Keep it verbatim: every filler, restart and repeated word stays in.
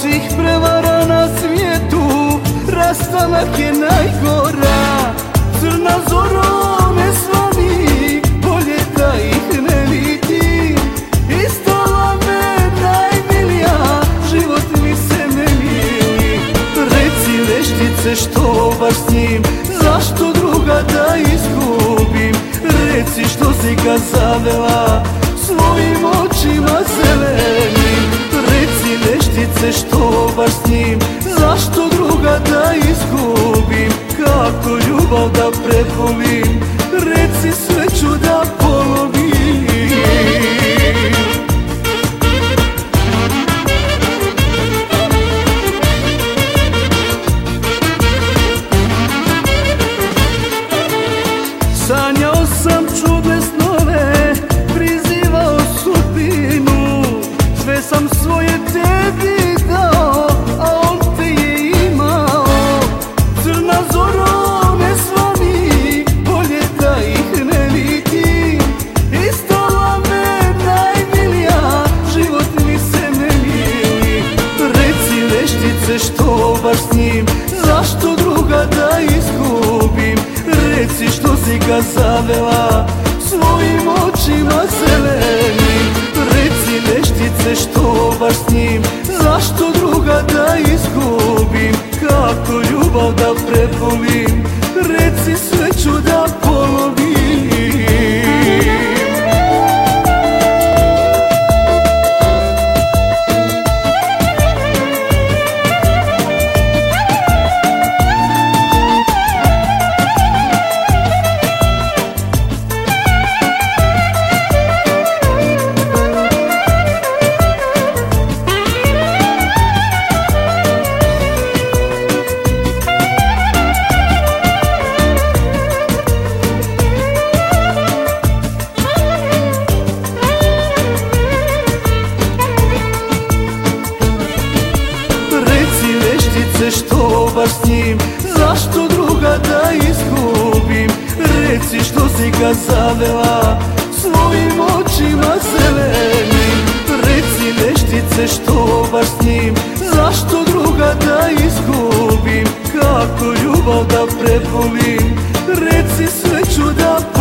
svih prevara na svijetu rastanak je najgora. Crna zoro ne svani, bolje da ih ne vidi. Istala me najmilija, život mi se ne mili. Reci veštice što baš s njim, zašto druga da izgubim? Reci što si ga zavela svojim očima zelenim. Reci veštice što baš s njim, zašto druga da izgubim? Kako ljubav da prepolim, reci sve ću da polomim. Sanjao sam čudne snove, prizivao sudbinu, sve sam svoje tebi dao, a on te je imao. Crna zoro ne svani, bolje da ih ne vidi. Istala me najmilija, život mi se ne mili. Reci veštice što baš s njim, zašto druga da izgubim? Reci što si ga zavela svojim očima zelenim. Reci veštice što baš s njim, zašto druga da izgubim? Kako ljubav da prepolim, reci sve ću da polomim. Što baš s njim, zašto druga da izgubim? Reci što si ga zavela svojim očima zelenim. Reci veštice što baš s njim, zašto druga da izgubim? Kako ljubav da prepolim, reci sve ću da